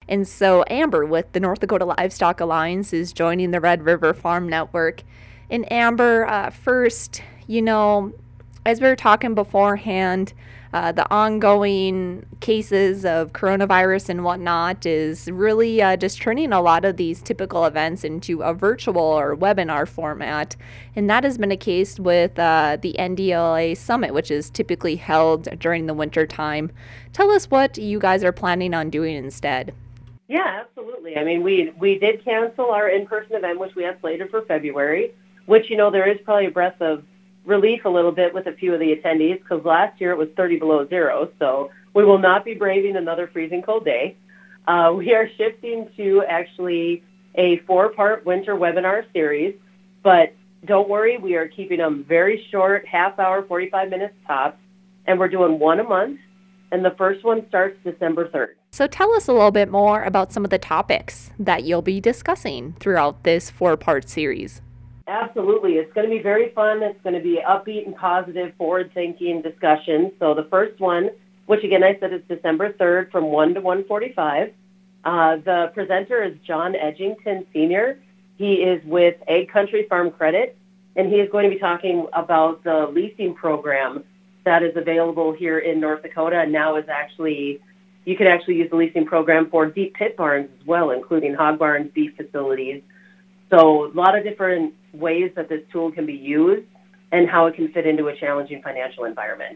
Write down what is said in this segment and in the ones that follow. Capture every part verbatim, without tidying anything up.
And so Amber with the North Dakota Livestock Alliance is joining the Red River Farm Network. And Amber, uh, first, you know, as we were talking beforehand, uh, the ongoing cases of coronavirus and whatnot is really uh, just turning a lot of these typical events into a virtual or webinar format. And that has been a case with uh, the N D L A Summit, which is typically held during the winter time. Tell us what you guys are planning on doing instead. Yeah, absolutely. I mean, we we did cancel our in-person event, which we had slated for February, which, you know, there is probably a breath of relief a little bit with a few of the attendees because last year it was thirty below zero, so we will not be braving another freezing cold day. Uh, we are shifting to actually a four-part winter webinar series, but don't worry, we are keeping them very short, half hour, forty-five minutes tops, and we're doing one a month, and the first one starts December third. So tell us a little bit more about some of the topics that you'll be discussing throughout this four-part series. Absolutely. It's going to be very fun. It's going to be upbeat and positive, forward-thinking discussion. So the first one, which again I said is December third from one to one forty-five. Uh, the presenter is John Edgington, Senior He is with Ag Country Farm Credit, and he is going to be talking about the leasing program that is available here in North Dakota and now is actually, you can actually use the leasing program for deep pit barns as well, including hog barns, beef facilities. So a lot of different ways that this tool can be used and how it can fit into a challenging financial environment.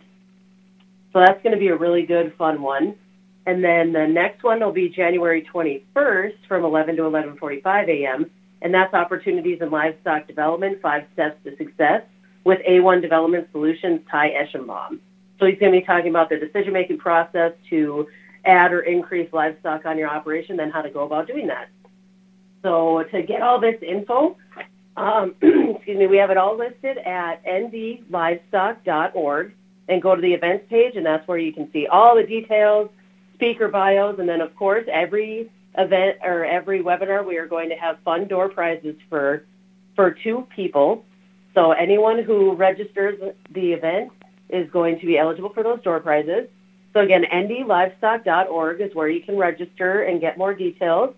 So that's going to be a really good, fun one. And then the next one will be January twenty-first from eleven to eleven forty-five a.m., and that's Opportunities in Livestock Development, Five Steps to Success, with A one Development Solutions, Ty Eschenbaum. So he's going to be talking about the decision-making process to add or increase livestock on your operation, then how to go about doing that. So to get all this info, um, excuse me, we have it all listed at n d livestock dot org, and go to the events page, and that's where you can see all the details, speaker bios, and then of course every event or every webinar we are going to have fun door prizes for for two people. So anyone who registers the event is going to be eligible for those door prizes. So again, n d livestock dot org is where you can register and get more details.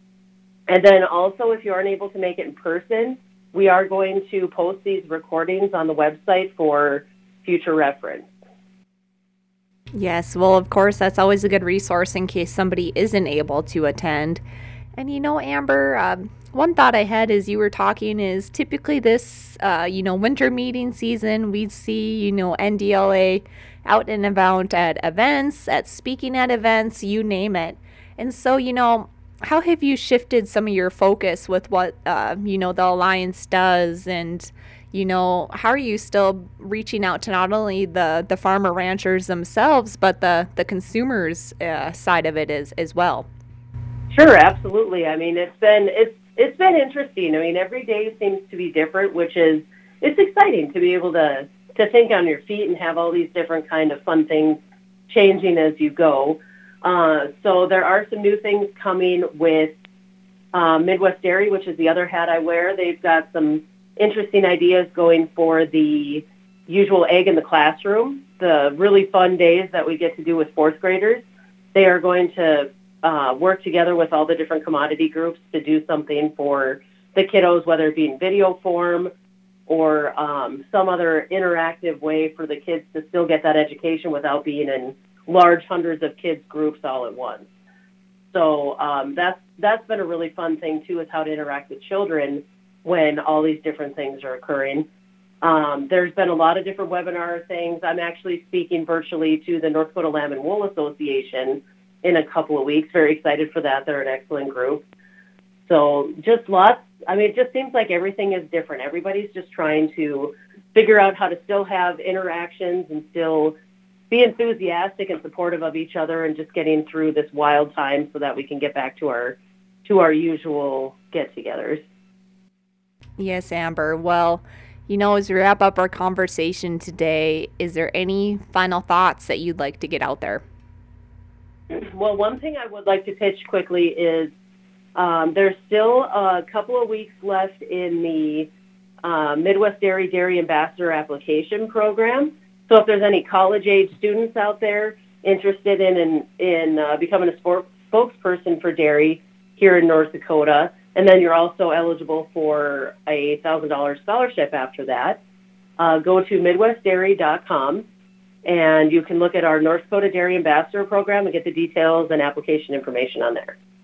And then also, if you aren't able to make it in person, we are going to post these recordings on the website for future reference. Yes, well, of course, that's always a good resource in case somebody isn't able to attend. And you know, Amber, um, one thought I had as you were talking is typically this, uh, you know, winter meeting season, we'd see, you know, N D L A out and about at events, at speaking at events, you name it. And so, you know, how have you shifted some of your focus with what, uh, you know, the Alliance does? And, you know, how are you still reaching out to not only the, the farmer ranchers themselves, but the, the consumers uh, side of it as, as well? Sure, absolutely. I mean, it's been, it's, it's been interesting. I mean, every day seems to be different, which is, it's exciting to be able to, to think on your feet and have all these different kind of fun things changing as you go. Uh, so there are some new things coming with uh, Midwest Dairy, which is the other hat I wear. They've got some interesting ideas going for the usual egg in the classroom, the really fun days that we get to do with fourth graders. They are going to uh, work together with all the different commodity groups to do something for the kiddos, whether it be in video form or um, some other interactive way for the kids to still get that education without being in large hundreds of kids groups all at once. So um, that's that's been a really fun thing too, is how to interact with children when all these different things are occurring. Um, there's been a lot of different webinar things. I'm actually speaking virtually to the North Dakota Lamb and Wool Association in a couple of weeks. Very excited for that. They're an excellent group. So just lots. I mean, it just seems like everything is different. Everybody's just trying to figure out how to still have interactions and still be enthusiastic and supportive of each other, and just getting through this wild time so that we can get back to our to our usual get-togethers. Yes, Amber. Well, you know, as we wrap up our conversation today, is there any final thoughts that you'd like to get out there? Well, one thing I would like to pitch quickly is um, there's still a couple of weeks left in the uh, Midwest Dairy Dairy Ambassador Application Program. So if there's any college-age students out there interested in in, in uh, becoming a sport spokesperson for dairy here in North Dakota. And then you're also eligible for a one thousand dollars scholarship after that. Uh, go to midwest dairy dot com, and you can look at our North Dakota Dairy Ambassador Program and get the details and application information on there.